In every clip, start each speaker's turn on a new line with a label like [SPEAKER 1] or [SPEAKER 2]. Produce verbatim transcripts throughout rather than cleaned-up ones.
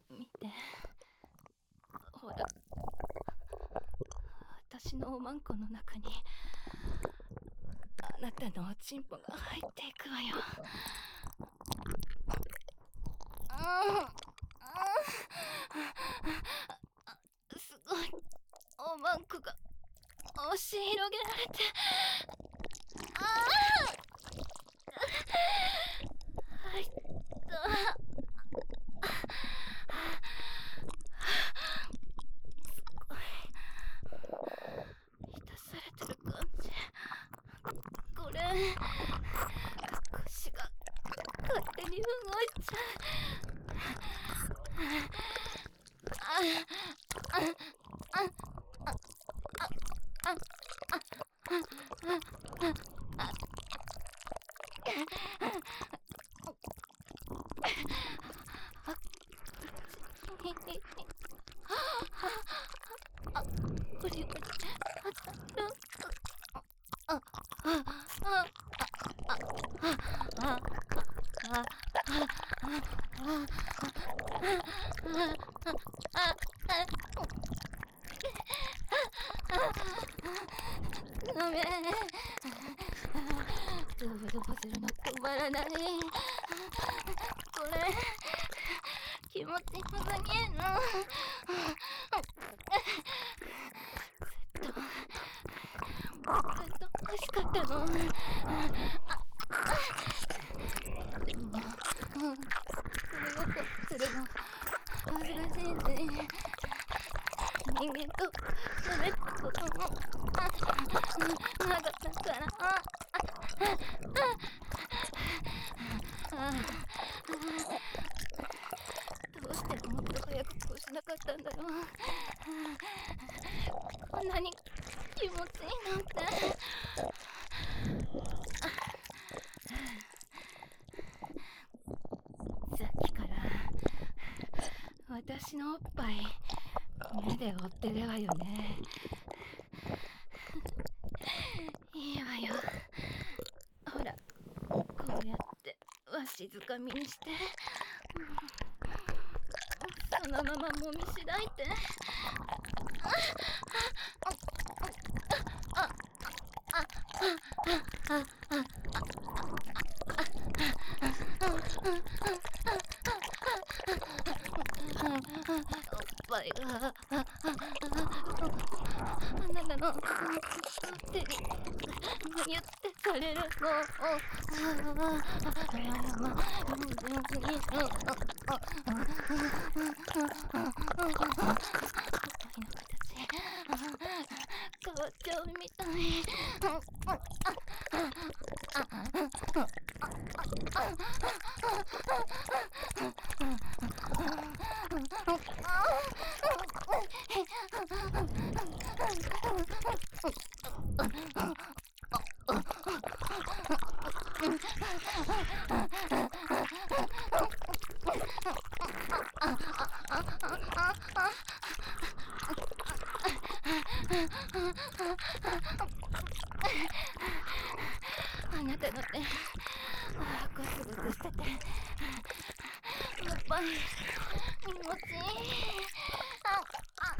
[SPEAKER 1] 見て、ほら、私のおまんこの中にあなたのおちんぽが入っていくわよ。すごい、おまんこが押し広げられて、ああ、入った。すごい、満たされてる感じ。これ、腰が勝手に動いちゃう。あああああああ、これこれ、あたる。あ、あ、あ、あ、あ、あ、ごめん。ドボドボするの止まらない。これ、気持ちよすぎんの。ずっと、ずっと欲しかったの。でも、それをするの恥ずかしいし、人間と喋ったこともなかったから。どうしてもっと早くこうしなかったんだろう。こんなに気持ちいいなんて。さっきから私のおっぱい目で追ってるわよね。いいわよ。ほら、こうやってわしづかみにして、そのままもみしだいて。おっぱいがあなたの手にギュってされるのを、変わっちゃうみたい。あなたの手、ゴツゴツしてて、やっぱり気持ちいい。ああ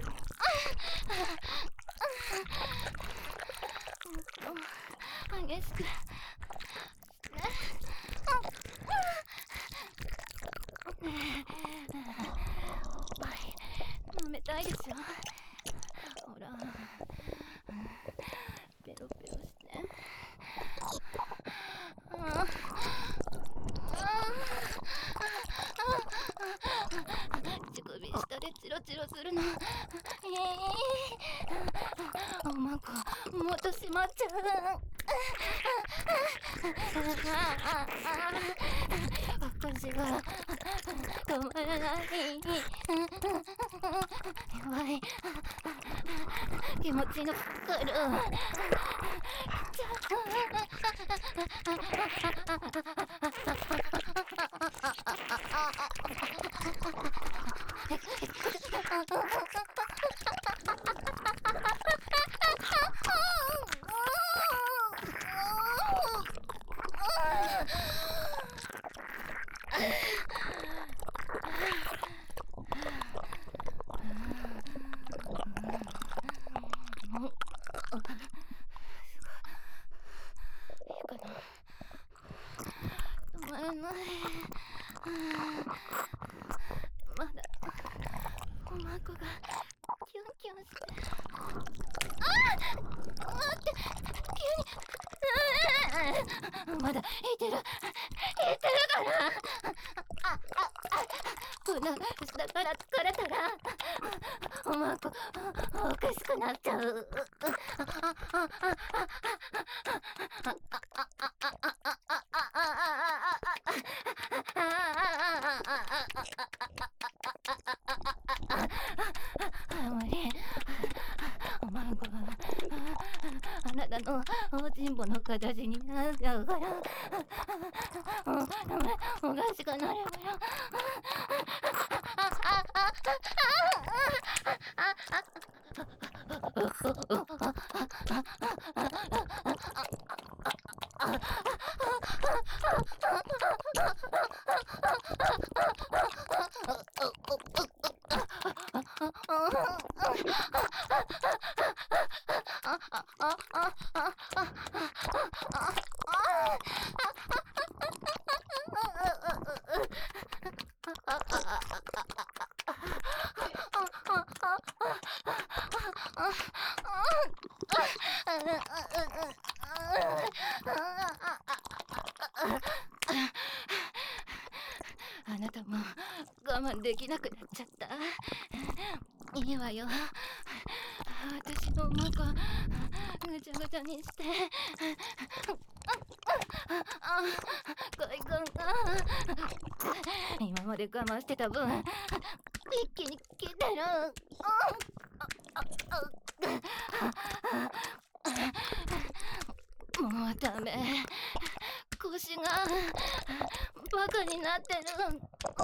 [SPEAKER 1] もっと激しくして。ねえ、おっぱい舐めたいでしょ。ほら、ペロペロして。あ乳首下でチロチロするの。えー、おまんこもっとしまっちゃう。私は止まらない。やばい、気持ちのかかる。 まらない。まだおまんこがキュンキュンして。ああ、待って、急に。まだ生きてる、生きてるかな。あああ、こんな下から疲れたらおまんこおかしくなっちゃう。無理。おまんこがあなたのおちんぼの形になっちゃうからおかしくなるから。あなたも我慢できなくなっちゃった。いいわよ。私のおまんこぐちゃぐちゃにして海軍が今まで我慢してた分一気に来てる。もうダメ。腰がバカになってる。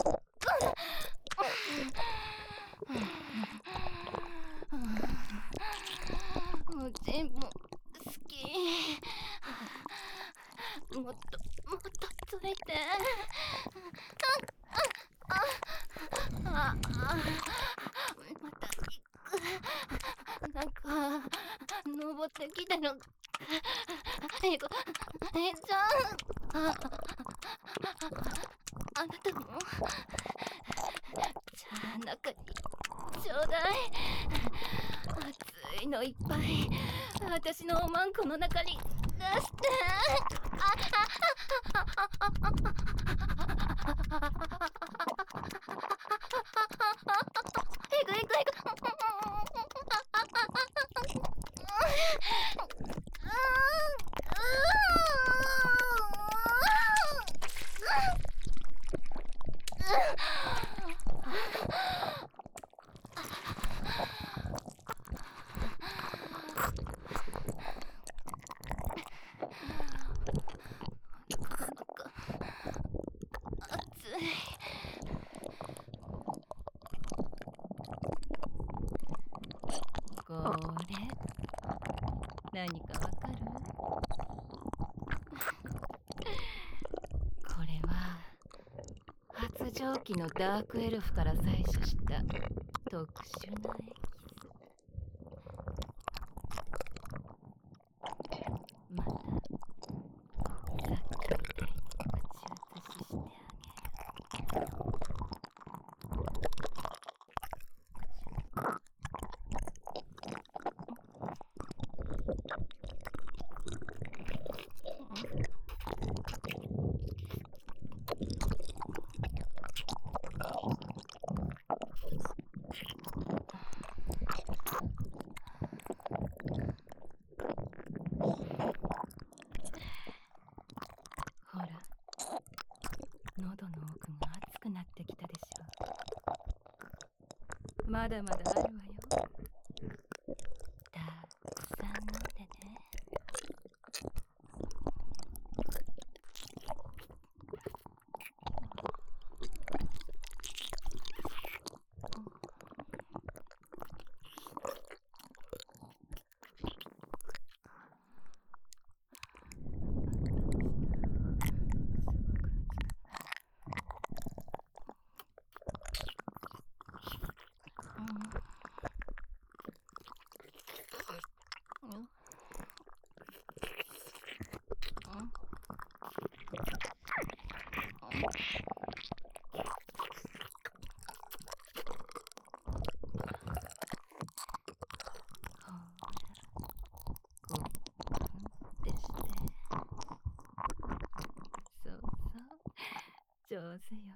[SPEAKER 1] おちんも好き。もっともっとついて。ああ、またなんか登ってきてる。えこえちゃん、ああなたもじゃあ中にちょうだい。熱いのいっぱい私のおまんこの中に出して。いくいくいく。これ何かわかる？これは発情期のダークエルフから採取した特殊なエキス。またさっきみたいに口移ししてあげる。ほら、喉の奥が熱くなってきたでしょ。まだまだあるわよ。たくさん飲んでね。 てして、そうそう、上手よ。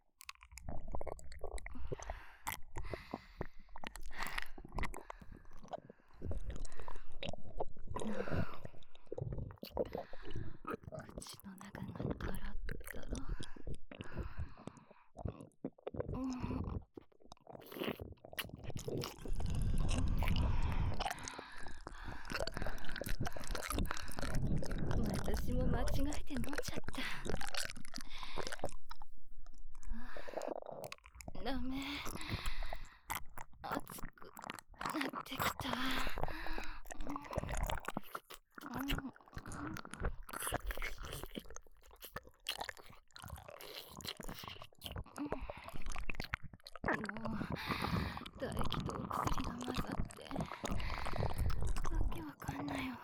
[SPEAKER 1] 口の中がトロットロ。うん、私も間違えて飲んじゃった。ダメ、熱くなってきた。うん、もう唾液とお薬が混ざってわけわかんないわ。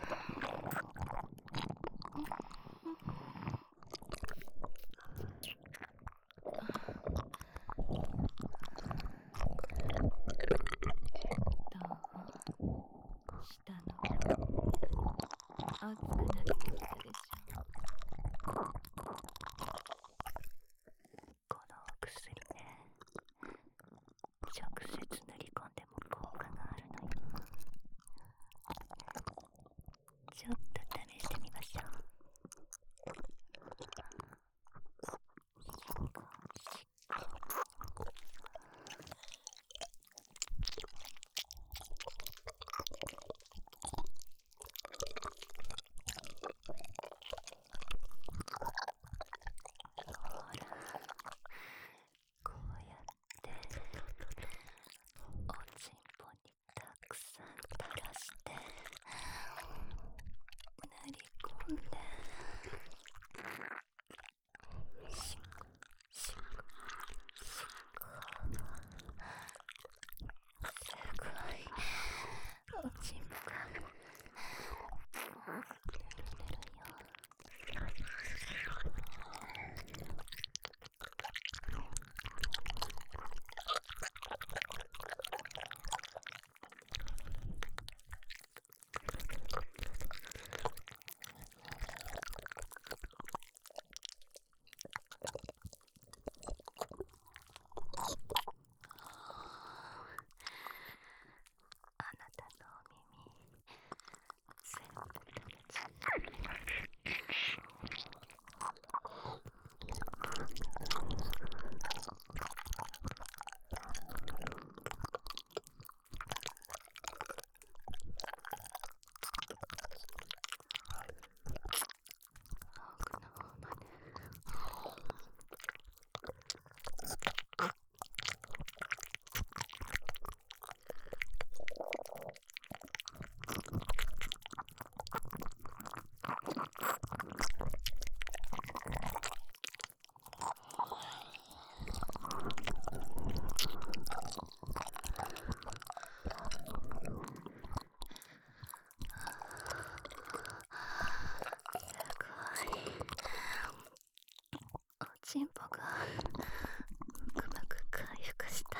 [SPEAKER 1] どうしたの？熱くなってきたでしょ。
[SPEAKER 2] このお薬ね、直接塗り込んでも効果があるのよ。ちょっと試してみましょう。ほら、こうやっておちんぽにたくさん垂らして塗り込んで、シュッシュッシュッ、すごいおちんぽがぬるぬるよ。あなたのお耳全部垂れちゃった。奥の方まで。おちんぽがうまく回復した。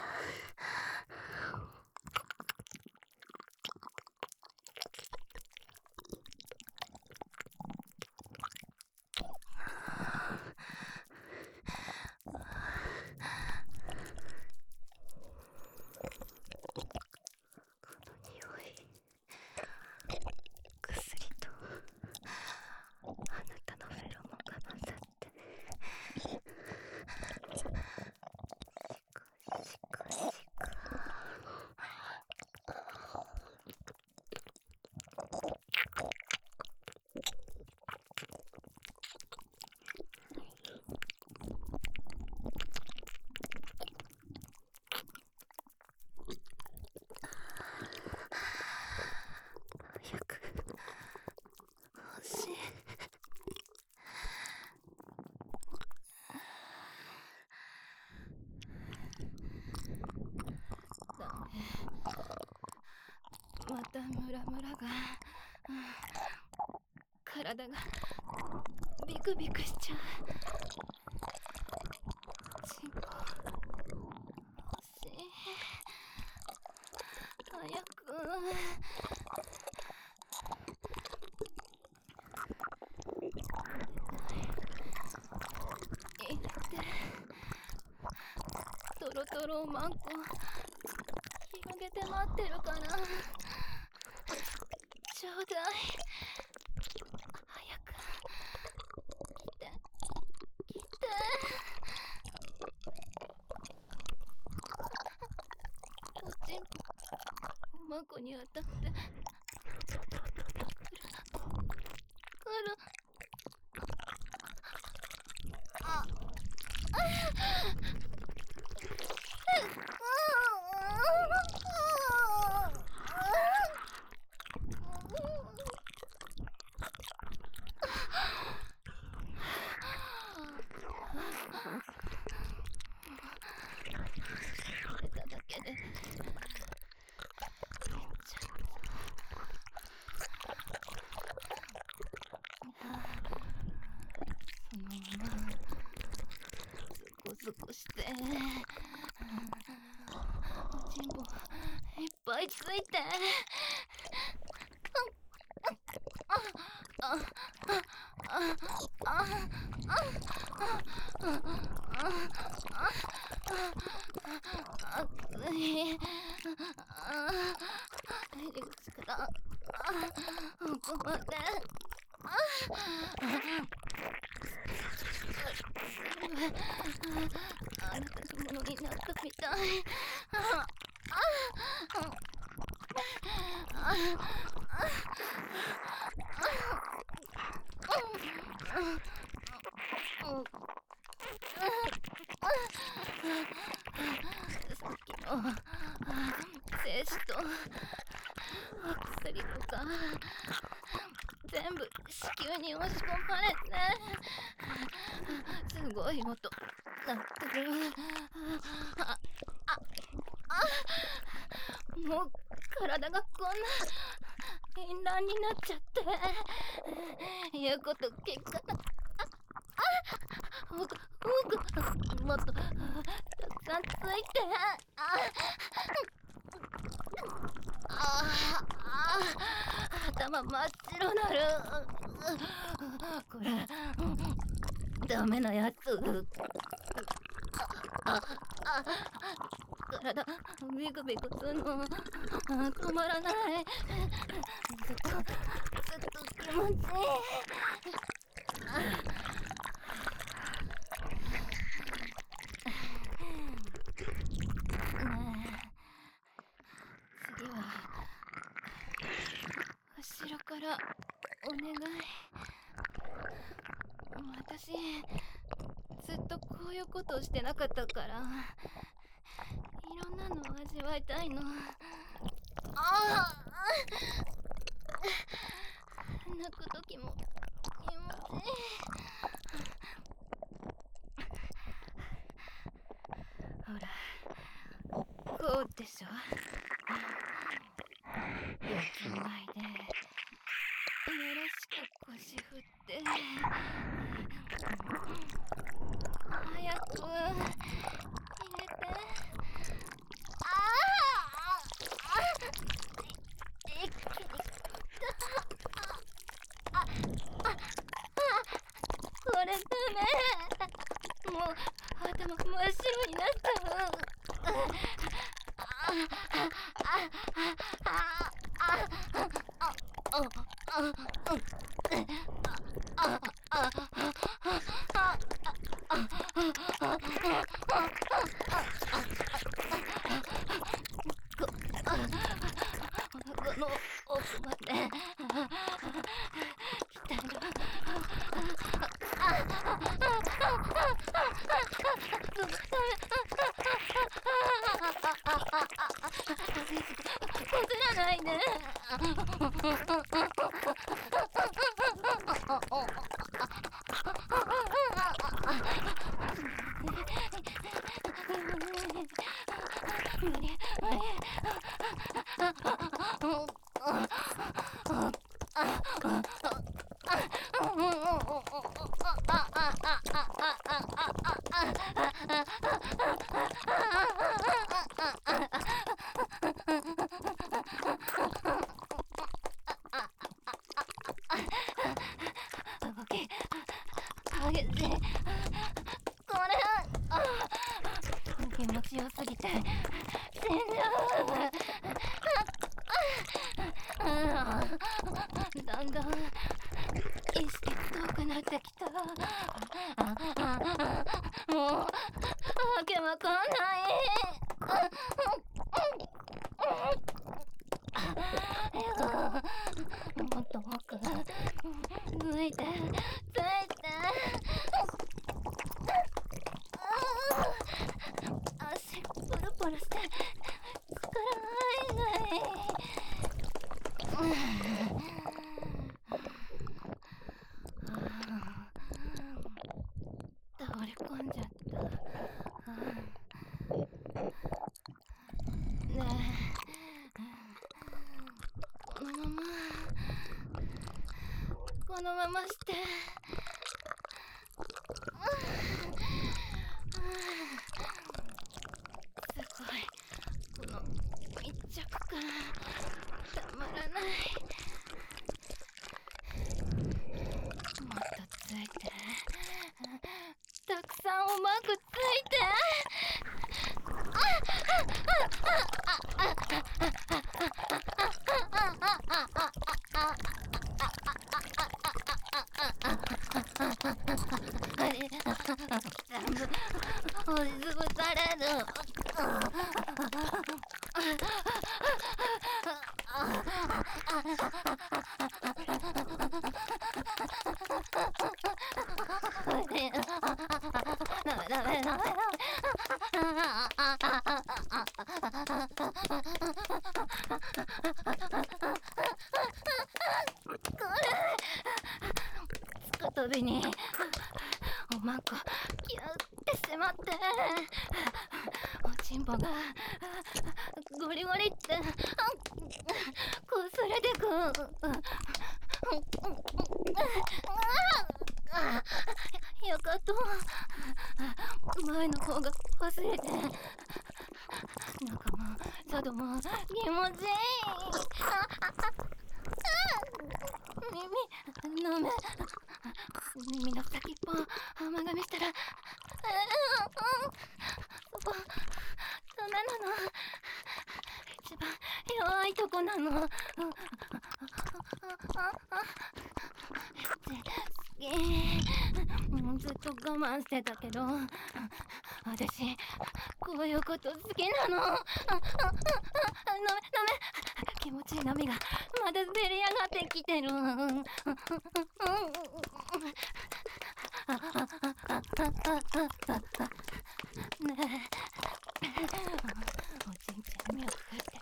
[SPEAKER 2] この匂い、薬とあなたのフェロモンが混ざって、シコシコシコ。早く欲しい。ダメ、またムラムラが、体がビクビクしちゃう。
[SPEAKER 1] トロトロマンコ広げて待ってるかな。ちょうだい。早く来て来て。おちんマンコに当たってくる。あ触れただけでそのままゾクゾクしておちんぽいっぱいついて。熱い。入り口から奥まで。あなたのものになったみたい。さっきの精子と薬とか全部子宮に押し込まれてすごい音鳴ってる。あああもう体がこんな淫乱になっちゃって言うこと聞かな。ああ、奥奥もっとたくさんついて。あああ頭真っ白なる。これダメなやつ。ああ体ビクビクすんの止まらない。ずっとずっと気持ちいい。次は後ろからお願い。私ずっとこういうことをしてなかったからいろんなのを味わいたいの。ああ泣く時も気持ちいい。ほらこうでしょ。四つん這いでよろしく腰振って早く入れて。ああ一気にああこれダメ。もう頭真っ白になっちゃう。この奥まで来たよ。こすらないで。動き激しい。これ強すぎて死んじゃう。だんだん意識遠くなってきた。もうわけわかんない。もっと奥抜いてついて足ポロポロして力入んない。倒れ込んじゃった。ねえ、このままこのまましてすごい、この密着感たまらない。もっとついて、たくさんうまくついて。全部押しつぶされる。ダメダメダメ。つくたびにおまんこキュッてしまって、おちんぽがゴリゴリってこすれてく。よかった。前の方が忘れて、中も外も気持ちいい。耳の目、耳の先っぽ甘噛みしたら、そこダメなの。一番弱いとこなの。ずっと我慢してたけど、私こういうこと好きなの。ダメダメ、気持ちいい波がまだせり上がってきてる。ねえ、おちんちんに身をかけて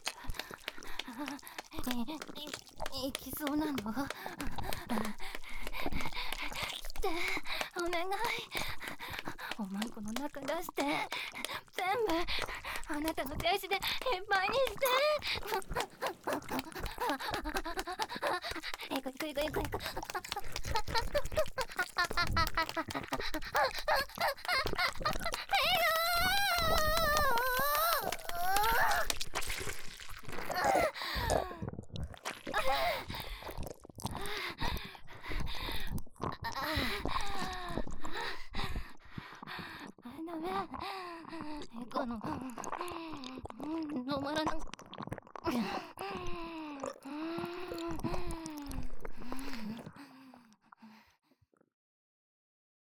[SPEAKER 1] いきそうなの。来てお願い。おまんこの中出して全部あなたの精子でいっぱいにして。いくいくいくいくいく。ダメ、この止まらない。